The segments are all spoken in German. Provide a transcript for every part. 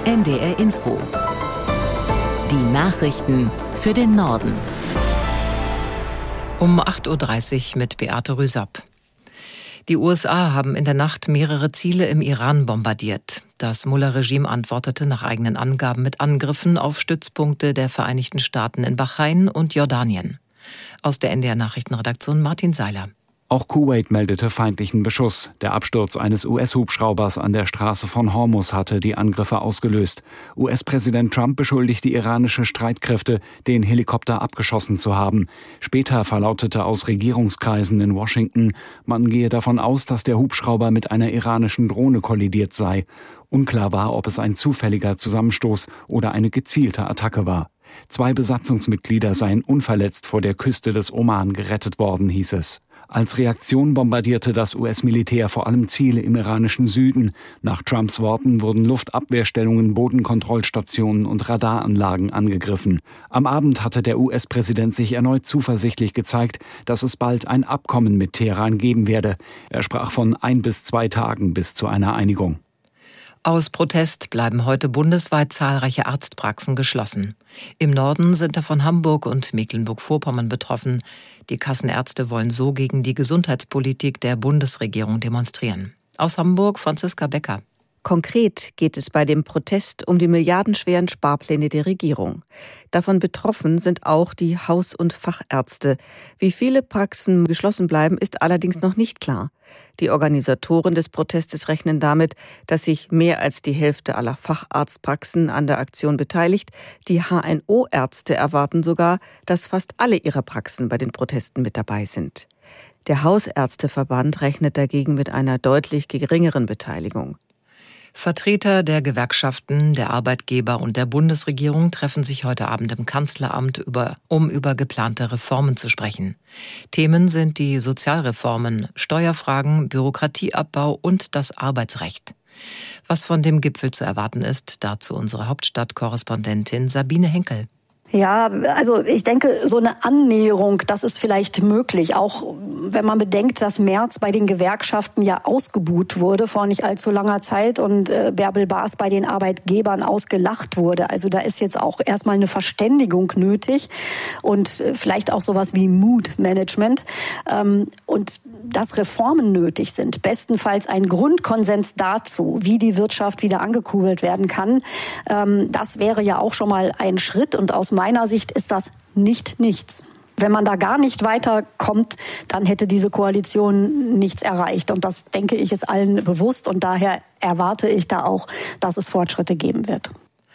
NDR Info. Die Nachrichten für den Norden. Um 8.30 Uhr mit Beate Rüsop. Die USA haben in der Nacht mehrere Ziele im Iran bombardiert. Das Mullah-Regime antwortete nach eigenen Angaben mit Angriffen auf Stützpunkte der Vereinigten Staaten in Bahrain und Jordanien. Aus der NDR-Nachrichtenredaktion Martin Seiler. Auch Kuwait meldete feindlichen Beschuss. Der Absturz eines US-Hubschraubers an der Straße von Hormuz hatte die Angriffe ausgelöst. US-Präsident Trump beschuldigt die iranische Streitkräfte, den Helikopter abgeschossen zu haben. Später verlautete aus Regierungskreisen in Washington, man gehe davon aus, dass der Hubschrauber mit einer iranischen Drohne kollidiert sei. Unklar war, ob es ein zufälliger Zusammenstoß oder eine gezielte Attacke war. 2 Besatzungsmitglieder seien unverletzt vor der Küste des Oman gerettet worden, hieß es. Als Reaktion bombardierte das US-Militär vor allem Ziele im iranischen Süden. Nach Trumps Worten wurden Luftabwehrstellungen, Bodenkontrollstationen und Radaranlagen angegriffen. Am Abend hatte der US-Präsident sich erneut zuversichtlich gezeigt, dass es bald ein Abkommen mit Teheran geben werde. Er sprach von 1 bis 2 Tagen bis zu einer Einigung. Aus Protest bleiben heute bundesweit zahlreiche Arztpraxen geschlossen. Im Norden sind davon Hamburg und Mecklenburg-Vorpommern betroffen. Die Kassenärzte wollen so gegen die Gesundheitspolitik der Bundesregierung demonstrieren. Aus Hamburg Franziska Becker. Konkret geht es bei dem Protest um die milliardenschweren Sparpläne der Regierung. Davon betroffen sind auch die Haus- und Fachärzte. Wie viele Praxen geschlossen bleiben, ist allerdings noch nicht klar. Die Organisatoren des Protestes rechnen damit, dass sich mehr als die Hälfte aller Facharztpraxen an der Aktion beteiligt. Die HNO-Ärzte erwarten sogar, dass fast alle ihrer Praxen bei den Protesten mit dabei sind. Der Hausärzteverband rechnet dagegen mit einer deutlich geringeren Beteiligung. Vertreter der Gewerkschaften, der Arbeitgeber und der Bundesregierung treffen sich heute Abend im Kanzleramt, um über geplante Reformen zu sprechen. Themen sind die Sozialreformen, Steuerfragen, Bürokratieabbau und das Arbeitsrecht. Was von dem Gipfel zu erwarten ist, dazu unsere Hauptstadtkorrespondentin Sabine Henkel. Ja, also ich denke, so eine Annäherung, das ist vielleicht möglich. Auch wenn man bedenkt, dass Merz bei den Gewerkschaften ja ausgebuht wurde vor nicht allzu langer Zeit und Bärbel Baas bei den Arbeitgebern ausgelacht wurde. Also da ist jetzt auch erstmal eine Verständigung nötig und vielleicht auch sowas wie Mood-Management. Und dass Reformen nötig sind, bestenfalls ein Grundkonsens dazu, wie die Wirtschaft wieder angekurbelt werden kann. Das wäre ja auch schon mal ein Schritt und aus meiner Sicht ist das nicht nichts. Wenn man da gar nicht weiterkommt, dann hätte diese Koalition nichts erreicht. Und das, denke ich, ist allen bewusst. Und daher erwarte ich da auch, dass es Fortschritte geben wird.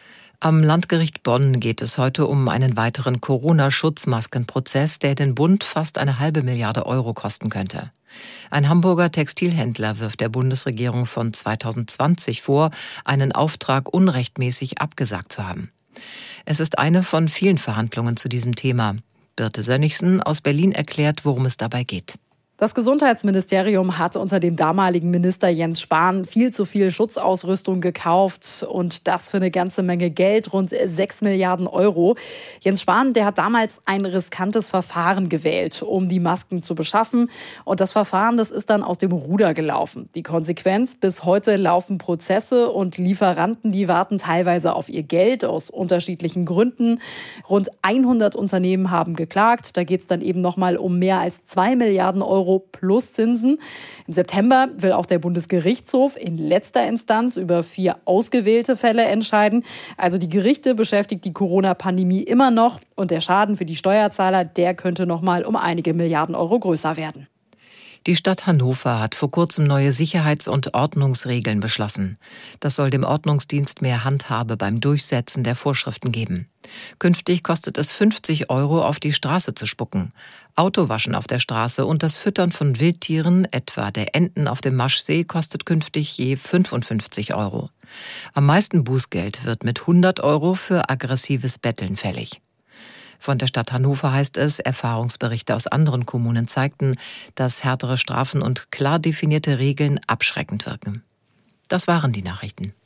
Am Landgericht Bonn geht es heute um einen weiteren Corona-Schutzmaskenprozess, der den Bund fast 1,5 Milliarde Euro kosten könnte. Ein Hamburger Textilhändler wirft der Bundesregierung von 2020 vor, einen Auftrag unrechtmäßig abgesagt zu haben. Es ist eine von vielen Verhandlungen zu diesem Thema. Birte Sönnigsen aus Berlin erklärt, worum es dabei geht. Das Gesundheitsministerium hat unter dem damaligen Minister Jens Spahn viel zu viel Schutzausrüstung gekauft und das für eine ganze Menge Geld, rund 6 Milliarden Euro. Jens Spahn, der hat damals ein riskantes Verfahren gewählt, um die Masken zu beschaffen. Und das Verfahren, das ist dann aus dem Ruder gelaufen. Die Konsequenz, bis heute laufen Prozesse und Lieferanten, die warten teilweise auf ihr Geld aus unterschiedlichen Gründen. Rund 100 Unternehmen haben geklagt. Da geht es dann eben nochmal um mehr als 2 Milliarden Euro plus Zinsen. Im September will auch der Bundesgerichtshof in letzter Instanz über 4 ausgewählte Fälle entscheiden. Also die Gerichte beschäftigt die Corona-Pandemie immer noch und der Schaden für die Steuerzahler, der könnte noch mal um einige Milliarden Euro größer werden. Die Stadt Hannover hat vor kurzem neue Sicherheits- und Ordnungsregeln beschlossen. Das soll dem Ordnungsdienst mehr Handhabe beim Durchsetzen der Vorschriften geben. Künftig kostet es 50 Euro, auf die Straße zu spucken. Autowaschen auf der Straße und das Füttern von Wildtieren, etwa der Enten auf dem Maschsee, kostet künftig je 55 Euro. Am meisten Bußgeld wird mit 100 Euro für aggressives Betteln fällig. Von der Stadt Hannover heißt es, Erfahrungsberichte aus anderen Kommunen zeigten, dass härtere Strafen und klar definierte Regeln abschreckend wirken. Das waren die Nachrichten.